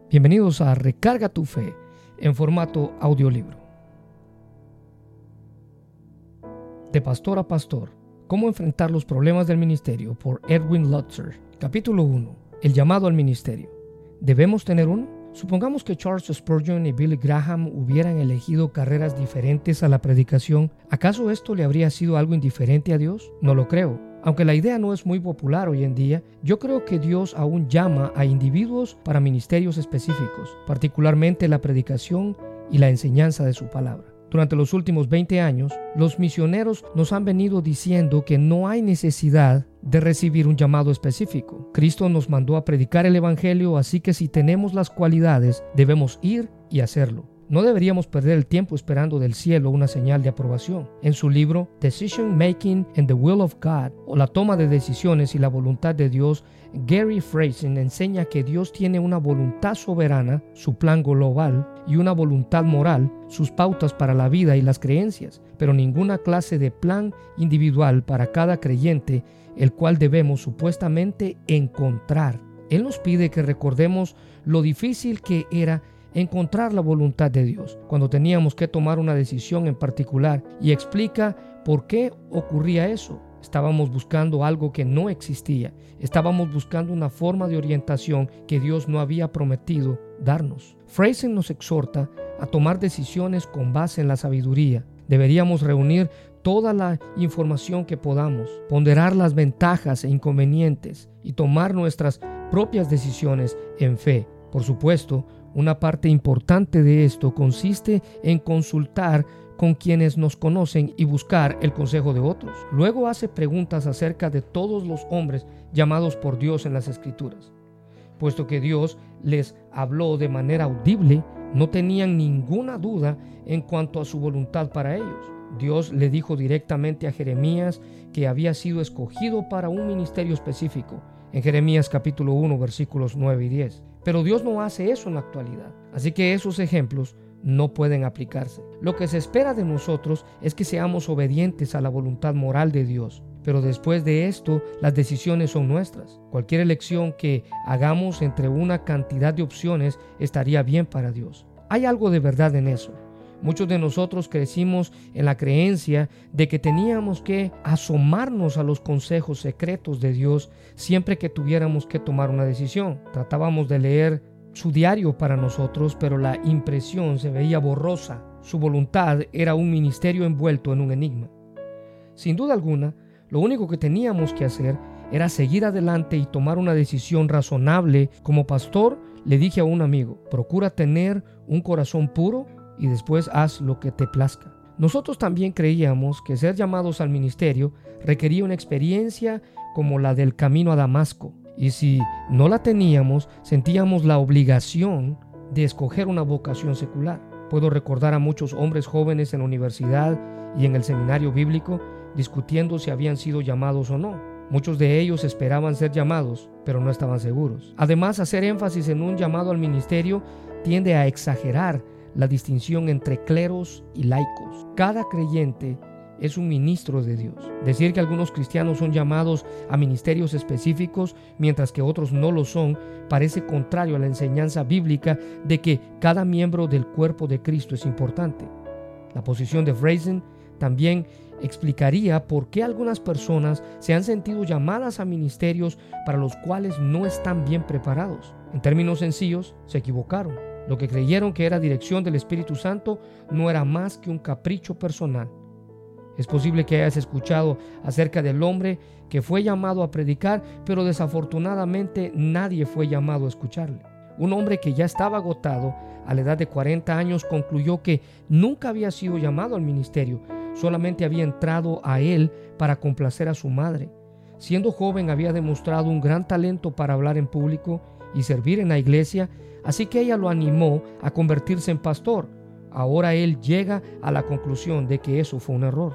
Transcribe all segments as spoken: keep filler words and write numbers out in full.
Bienvenidos a Recarga tu Fe en formato audiolibro. De pastor a pastor, cómo enfrentar los problemas del ministerio, por Edwin Lutzer. Capítulo uno. El llamado al ministerio. ¿Debemos tener uno? Supongamos que Charles Spurgeon y Billy Graham hubieran elegido carreras diferentes a la predicación. ¿Acaso esto le habría sido algo indiferente a Dios? No lo creo. Aunque la idea no es muy popular hoy en día, yo creo que Dios aún llama a individuos para ministerios específicos, particularmente la predicación y la enseñanza de su palabra. Durante los últimos veinte años, los misioneros nos han venido diciendo que no hay necesidad de recibir un llamado específico. Cristo nos mandó a predicar el Evangelio, así que si tenemos las cualidades, debemos ir y hacerlo. No deberíamos perder el tiempo esperando del cielo una señal de aprobación. En su libro Decision Making and the Will of God, o la toma de decisiones y la voluntad de Dios, Gary Friesen enseña que Dios tiene una voluntad soberana, su plan global, y una voluntad moral, sus pautas para la vida y las creencias, pero ninguna clase de plan individual para cada creyente, el cual debemos supuestamente encontrar. Él nos pide que recordemos lo difícil que era encontrar la voluntad de Dios cuando teníamos que tomar una decisión en particular, y explica por qué ocurría eso. Estábamos buscando algo que no existía. Estábamos buscando una forma de orientación que Dios no había prometido darnos. Friesen nos exhorta a tomar decisiones con base en la sabiduría. Deberíamos reunir toda la información que podamos, ponderar las ventajas e inconvenientes y tomar nuestras propias decisiones en fe. Por supuesto, una parte importante de esto consiste en consultar con quienes nos conocen y buscar el consejo de otros. Luego hace preguntas acerca de todos los hombres llamados por Dios en las Escrituras. Puesto que Dios les habló de manera audible, no tenían ninguna duda en cuanto a su voluntad para ellos. Dios le dijo directamente a Jeremías que había sido escogido para un ministerio específico, en Jeremías capítulo uno, versículos nueve y diez. Pero Dios no hace eso en la actualidad, así que esos ejemplos no pueden aplicarse. Lo que se espera de nosotros es que seamos obedientes a la voluntad moral de Dios, pero después de esto, las decisiones son nuestras. Cualquier elección que hagamos entre una cantidad de opciones estaría bien para Dios. Hay algo de verdad en eso. Muchos de nosotros crecimos en la creencia de que teníamos que asomarnos a los consejos secretos de Dios siempre que tuviéramos que tomar una decisión. Tratábamos de leer su diario para nosotros, pero la impresión se veía borrosa. Su voluntad era un ministerio envuelto en un enigma. Sin duda alguna, lo único que teníamos que hacer era seguir adelante y tomar una decisión razonable. Como pastor, le dije a un amigo: procura tener un corazón puro y después haz lo que te plazca. Nosotros también creíamos que ser llamados al ministerio requería una experiencia como la del camino a Damasco, y si no la teníamos, sentíamos la obligación de escoger una vocación secular. Puedo recordar a muchos hombres jóvenes en la universidad y en el seminario bíblico discutiendo si habían sido llamados o no. Muchos de ellos esperaban ser llamados, pero no estaban seguros. Además, hacer énfasis en un llamado al ministerio tiende a exagerar la distinción entre cleros y laicos. Cada creyente es un ministro de Dios. Decir que algunos cristianos son llamados a ministerios específicos mientras que otros no lo son parece contrario a la enseñanza bíblica de que cada miembro del cuerpo de Cristo es importante. La posición de Friesen también explicaría por qué algunas personas se han sentido llamadas a ministerios para los cuales no están bien preparados. En términos sencillos, se equivocaron. Lo que creyeron que era dirección del Espíritu Santo no era más que un capricho personal. Es posible que hayas escuchado acerca del hombre que fue llamado a predicar, pero desafortunadamente nadie fue llamado a escucharle. Un hombre que ya estaba agotado a la edad de cuarenta años concluyó que nunca había sido llamado al ministerio, solamente había entrado a él para complacer a su madre. Siendo joven había demostrado un gran talento para hablar en público y servir en la iglesia, así que ella lo animó a convertirse en pastor. Ahora él llega a la conclusión de que eso fue un error.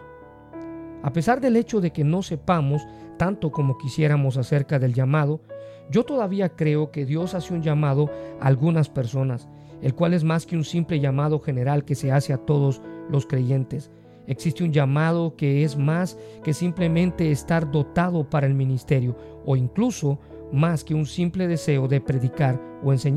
A pesar del hecho de que no sepamos tanto como quisiéramos acerca del llamado, yo todavía creo que Dios hace un llamado a algunas personas, el cual es más que un simple llamado general que se hace a todos los creyentes. Existe un llamado que es más que simplemente estar dotado para el ministerio, o incluso más que un simple deseo de predicar o enseñar.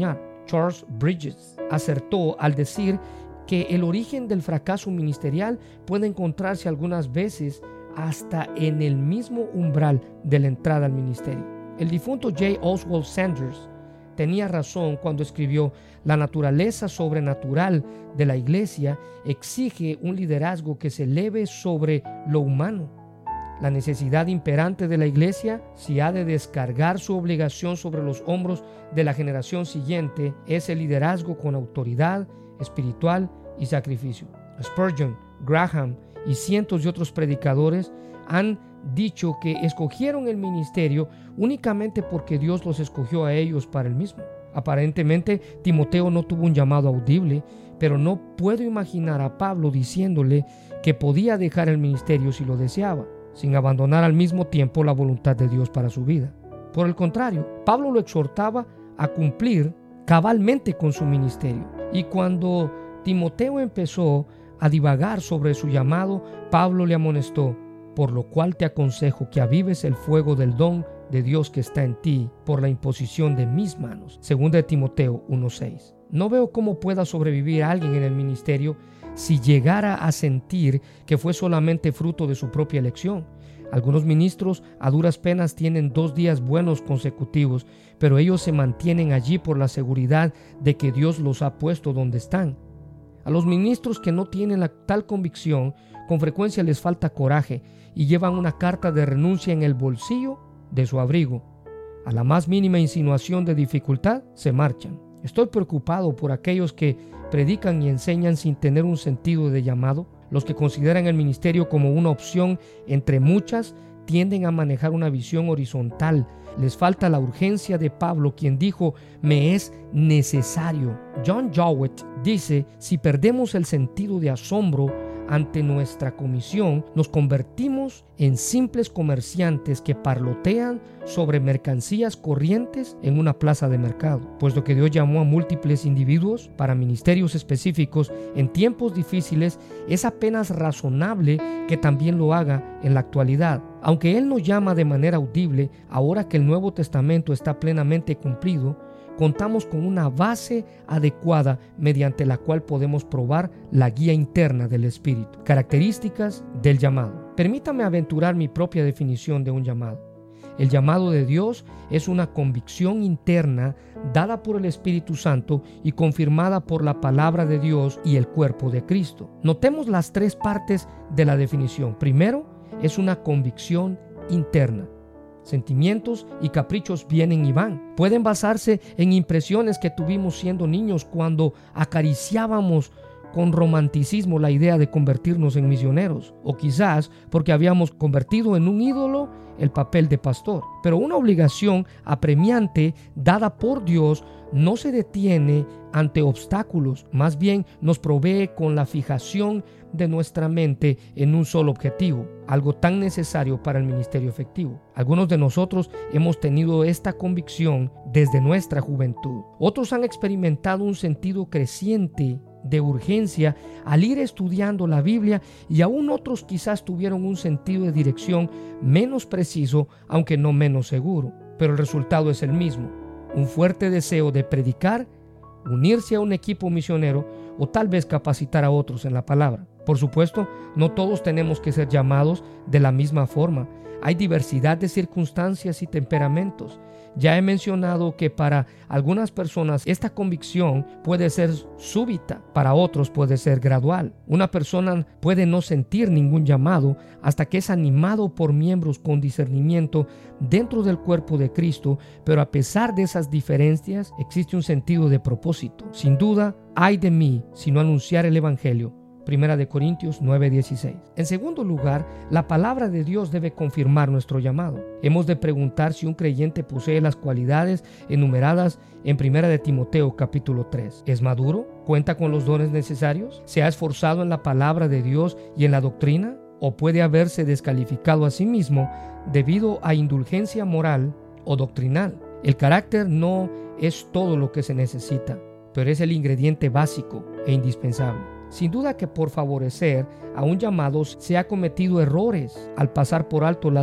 Charles Bridges acertó al decir que el origen del fracaso ministerial puede encontrarse algunas veces hasta en el mismo umbral de la entrada al ministerio. El difunto J. Oswald Sanders tenía razón cuando escribió: la naturaleza sobrenatural de la iglesia exige un liderazgo que se eleve sobre lo humano. La necesidad imperante de la iglesia, si ha de descargar su obligación sobre los hombros de la generación siguiente, es el liderazgo con autoridad espiritual y sacrificio. Spurgeon, Graham y cientos de otros predicadores han dicho que escogieron el ministerio únicamente porque Dios los escogió a ellos para el mismo. Aparentemente, Timoteo no tuvo un llamado audible, pero no puedo imaginar a Pablo diciéndole que podía dejar el ministerio si lo deseaba, sin abandonar al mismo tiempo la voluntad de Dios para su vida. Por el contrario, Pablo lo exhortaba a cumplir cabalmente con su ministerio. Y cuando Timoteo empezó a divagar sobre su llamado, Pablo le amonestó: por lo cual te aconsejo que avives el fuego del don de Dios que está en ti por la imposición de mis manos. Segunda de Timoteo uno seis. No veo cómo pueda sobrevivir alguien en el ministerio si llegara a sentir que fue solamente fruto de su propia elección. Algunos ministros a duras penas tienen dos días buenos consecutivos, pero ellos se mantienen allí por la seguridad de que Dios los ha puesto donde están. A los ministros que no tienen la tal convicción, con frecuencia les falta coraje y llevan una carta de renuncia en el bolsillo de su abrigo. A la más mínima insinuación de dificultad, se marchan. Estoy preocupado por aquellos que predican y enseñan sin tener un sentido de llamado. Los que consideran el ministerio como una opción entre muchas tienden a manejar una visión horizontal. Les falta la urgencia de Pablo, quien dijo: me es necesario. John Jowett dice: si perdemos el sentido de asombro ante nuestra comisión, nos convertimos en simples comerciantes que parlotean sobre mercancías corrientes en una plaza de mercado. Puesto que Dios llamó a múltiples individuos para ministerios específicos en tiempos difíciles, es apenas razonable que también lo haga en la actualidad. Aunque Él nos llama de manera audible, ahora que el Nuevo Testamento está plenamente cumplido, contamos con una base adecuada mediante la cual podemos probar la guía interna del Espíritu. Características del llamado. Permítame aventurar mi propia definición de un llamado. El llamado de Dios es una convicción interna dada por el Espíritu Santo y confirmada por la palabra de Dios y el cuerpo de Cristo. Notemos las tres partes de la definición. Primero, es una convicción interna. Sentimientos y caprichos vienen y van. Pueden basarse en impresiones que tuvimos siendo niños cuando acariciábamos con romanticismo la idea de convertirnos en misioneros, o quizás porque habíamos convertido en un ídolo el papel de pastor. Pero una obligación apremiante dada por Dios no se detiene ante obstáculos, más bien nos provee con la fijación de nuestra mente en un solo objetivo, algo tan necesario para el ministerio efectivo. Algunos de nosotros hemos tenido esta convicción desde nuestra juventud. Otros han experimentado un sentido creciente de urgencia al ir estudiando la Biblia, y aún otros quizás tuvieron un sentido de dirección menos preciso, aunque no menos seguro. Pero el resultado es el mismo: un fuerte deseo de predicar, unirse a un equipo misionero o tal vez capacitar a otros en la palabra. Por supuesto, no todos tenemos que ser llamados de la misma forma. Hay diversidad de circunstancias y temperamentos. Ya he mencionado que para algunas personas esta convicción puede ser súbita, para otros puede ser gradual. Una persona puede no sentir ningún llamado hasta que es animado por miembros con discernimiento dentro del cuerpo de Cristo, pero a pesar de esas diferencias existe un sentido de propósito. Sin duda, ay de mí si no anunciar el Evangelio. Primera de Corintios nueve dieciséis. En segundo lugar, la palabra de Dios debe confirmar nuestro llamado. Hemos de preguntar si un creyente posee las cualidades enumeradas en Primera de Timoteo capítulo tres. ¿Es maduro? ¿Cuenta con los dones necesarios? ¿Se ha esforzado en la palabra de Dios y en la doctrina? ¿O puede haberse descalificado a sí mismo debido a indulgencia moral o doctrinal? El carácter no es todo lo que se necesita, pero es el ingrediente básico e indispensable. Sin duda que por favorecer a un llamado se ha cometido errores al pasar por alto las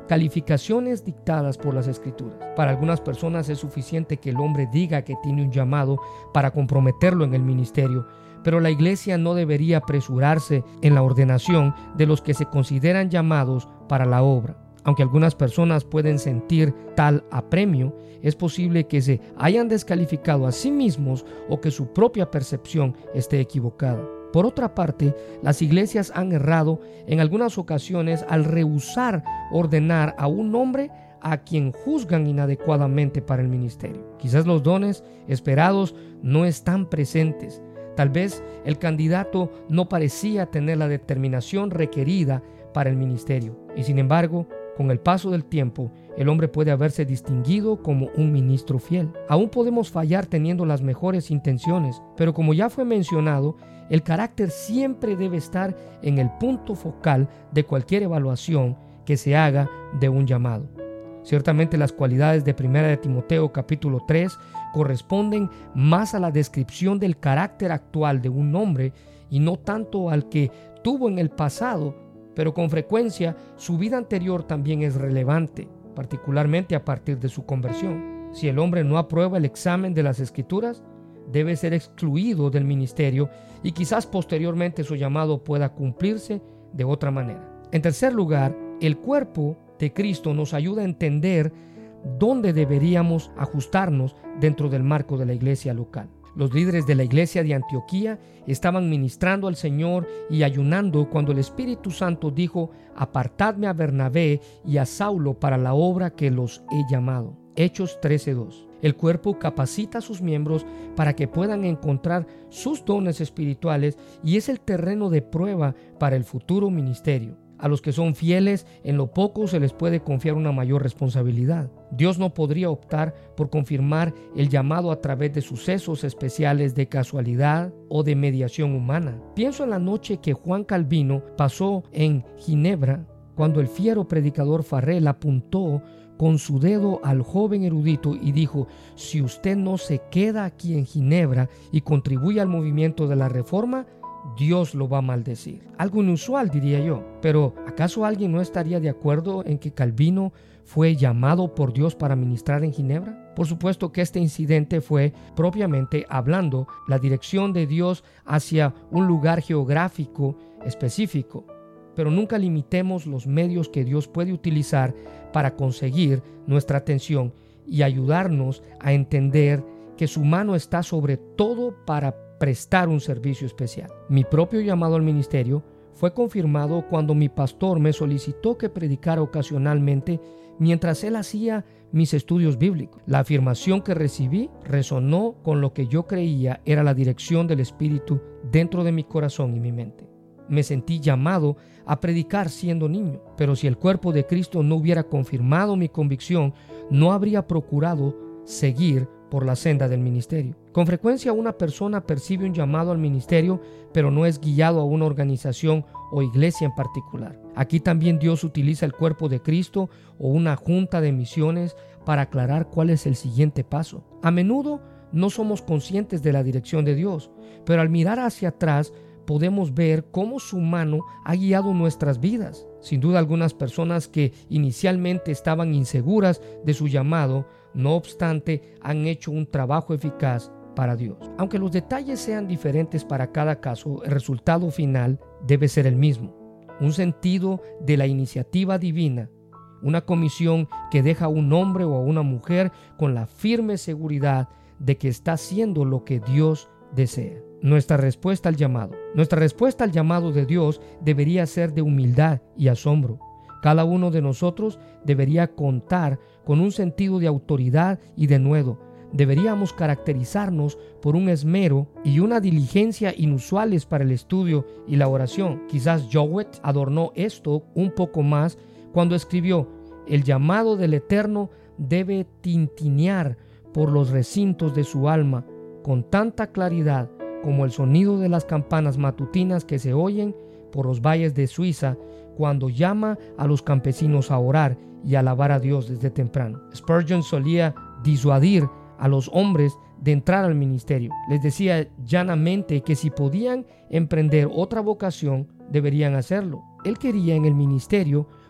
calificaciones dictadas por las Escrituras. Para algunas personas es suficiente que el hombre diga que tiene un llamado para comprometerlo en el ministerio, pero la iglesia no debería apresurarse en la ordenación de los que se consideran llamados para la obra. Aunque algunas personas pueden sentir tal apremio, es posible que se hayan descalificado a sí mismos o que su propia percepción esté equivocada. Por otra parte, las iglesias han errado en algunas ocasiones al rehusar ordenar a un hombre a quien juzgan inadecuadamente para el ministerio. Quizás los dones esperados no están presentes. Tal vez el candidato no parecía tener la determinación requerida para el ministerio. Y sin embargo, con el paso del tiempo, el hombre puede haberse distinguido como un ministro fiel. Aún podemos fallar teniendo las mejores intenciones, pero como ya fue mencionado, el carácter siempre debe estar en el punto focal de cualquier evaluación que se haga de un llamado. Ciertamente las cualidades de primera de Timoteo capítulo tres corresponden más a la descripción del carácter actual de un hombre y no tanto al que tuvo en el pasado, pero con frecuencia su vida anterior también es relevante, particularmente a partir de su conversión. Si el hombre no aprueba el examen de las Escrituras, debe ser excluido del ministerio y quizás posteriormente su llamado pueda cumplirse de otra manera. En tercer lugar, el cuerpo de Cristo nos ayuda a entender dónde deberíamos ajustarnos dentro del marco de la iglesia local. Los líderes de la iglesia de Antioquía estaban ministrando al Señor y ayunando cuando el Espíritu Santo dijo: apartadme a Bernabé y a Saulo para la obra que los he llamado. Hechos trece dos. El cuerpo capacita a sus miembros para que puedan encontrar sus dones espirituales y es el terreno de prueba para el futuro ministerio. A los que son fieles en lo poco se les puede confiar una mayor responsabilidad. Dios no podría optar por confirmar el llamado a través de sucesos especiales de casualidad o de mediación humana. Pienso en la noche que Juan Calvino pasó en Ginebra, cuando el fiero predicador Farrell apuntó con su dedo al joven erudito y dijo: si usted no se queda aquí en Ginebra y contribuye al movimiento de la Reforma, Dios lo va a maldecir. Algo inusual, diría yo. Pero ¿acaso alguien no estaría de acuerdo en que Calvino fue llamado por Dios para ministrar en Ginebra? Por supuesto que este incidente fue, propiamente hablando, la dirección de Dios hacia un lugar geográfico específico. Pero nunca limitemos los medios que Dios puede utilizar para conseguir nuestra atención y ayudarnos a entender que su mano está sobre todo para prestar un servicio especial. Mi propio llamado al ministerio fue confirmado cuando mi pastor me solicitó que predicara ocasionalmente mientras él hacía mis estudios bíblicos. La afirmación que recibí resonó con lo que yo creía era la dirección del Espíritu dentro de mi corazón y mi mente. Me sentí llamado a predicar siendo niño, pero si el cuerpo de Cristo no hubiera confirmado mi convicción, no habría procurado seguir por la senda del ministerio. Con frecuencia una persona percibe un llamado al ministerio, pero no es guiado a una organización o iglesia en particular. Aquí también Dios utiliza el cuerpo de Cristo o una junta de misiones para aclarar cuál es el siguiente paso. A menudo no somos conscientes de la dirección de Dios, pero al mirar hacia atrás podemos ver cómo su mano ha guiado nuestras vidas. Sin duda, algunas personas que inicialmente estaban inseguras de su llamado, no obstante, han hecho un trabajo eficaz para Dios. Aunque los detalles sean diferentes para cada caso, el resultado final debe ser el mismo. Un sentido de la iniciativa divina, una comisión que deja a un hombre o a una mujer con la firme seguridad de que está haciendo lo que Dios desea. Nuestra respuesta al llamado. Nuestra respuesta al llamado de Dios debería ser de humildad y asombro. Cada uno de nosotros debería contar con un sentido de autoridad y de nuevo. Deberíamos caracterizarnos por un esmero y una diligencia inusuales para el estudio y la oración. Quizás Jowett adornó esto un poco más cuando escribió: el llamado del Eterno debe tintinear por los recintos de su alma con tanta claridad como el sonido de las campanas matutinas que se oyen por los valles de Suiza cuando llama a los campesinos a orar y alabar a Dios desde temprano. Spurgeon solía disuadir a los hombres de entrar al ministerio. Les decía llanamente que si podían emprender otra vocación, deberían hacerlo. Él quería en el ministerio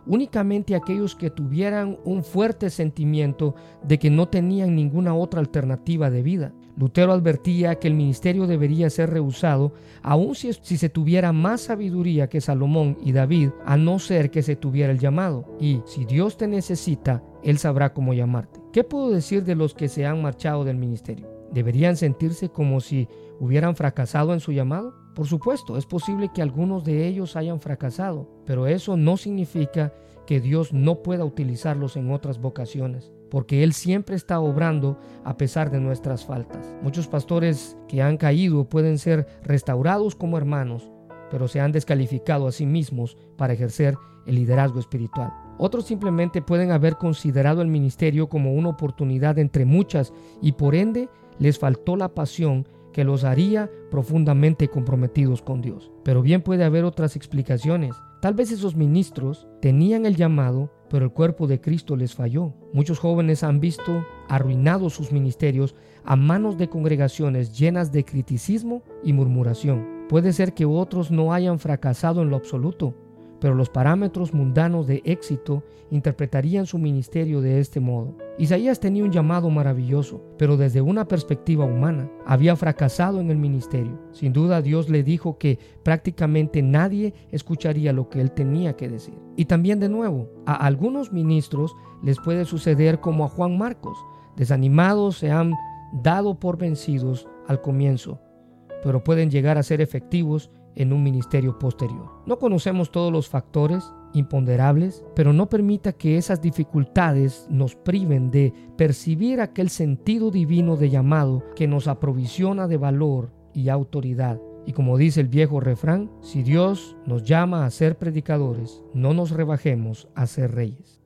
únicamente aquellos que tuvieran un fuerte sentimiento de que no tenían ninguna otra alternativa de vida. Lutero advertía que el ministerio debería ser rehusado, aun si, si se tuviera más sabiduría que Salomón y David, a no ser que se tuviera el llamado. Y si Dios te necesita, Él sabrá cómo llamarte. ¿Qué puedo decir de los que se han marchado del ministerio? ¿Deberían sentirse como si hubieran fracasado en su llamado? Por supuesto, es posible que algunos de ellos hayan fracasado, pero eso no significa que Dios no pueda utilizarlos en otras vocaciones, porque Él siempre está obrando a pesar de nuestras faltas. Muchos pastores que han caído pueden ser restaurados como hermanos, pero se han descalificado a sí mismos para ejercer el liderazgo espiritual. Otros simplemente pueden haber considerado el ministerio como una oportunidad entre muchas y por ende les faltó la pasión que los haría profundamente comprometidos con Dios. Pero bien puede haber otras explicaciones. Tal vez esos ministros tenían el llamado, pero el cuerpo de Cristo les falló. Muchos jóvenes han visto arruinados sus ministerios a manos de congregaciones llenas de criticismo y murmuración. Puede ser que otros no hayan fracasado en lo absoluto, pero los parámetros mundanos de éxito interpretarían su ministerio de este modo. Isaías tenía un llamado maravilloso, pero desde una perspectiva humana, había fracasado en el ministerio. Sin duda, Dios le dijo que prácticamente nadie escucharía lo que él tenía que decir. Y también, de nuevo, a algunos ministros les puede suceder como a Juan Marcos. Desanimados, se han dado por vencidos al comienzo, pero pueden llegar a ser efectivos en un ministerio posterior. No conocemos todos los factores imponderables, pero no permita que esas dificultades nos priven de percibir aquel sentido divino de llamado que nos aprovisiona de valor y autoridad. Y como dice el viejo refrán, si Dios nos llama a ser predicadores, no nos rebajemos a ser reyes.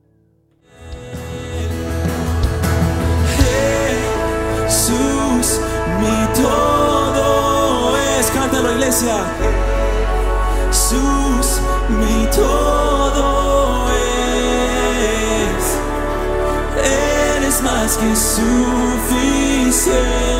Jesús, mi todo es, cántalo, iglesia. Jesús, mi todo es, eres más que suficiente.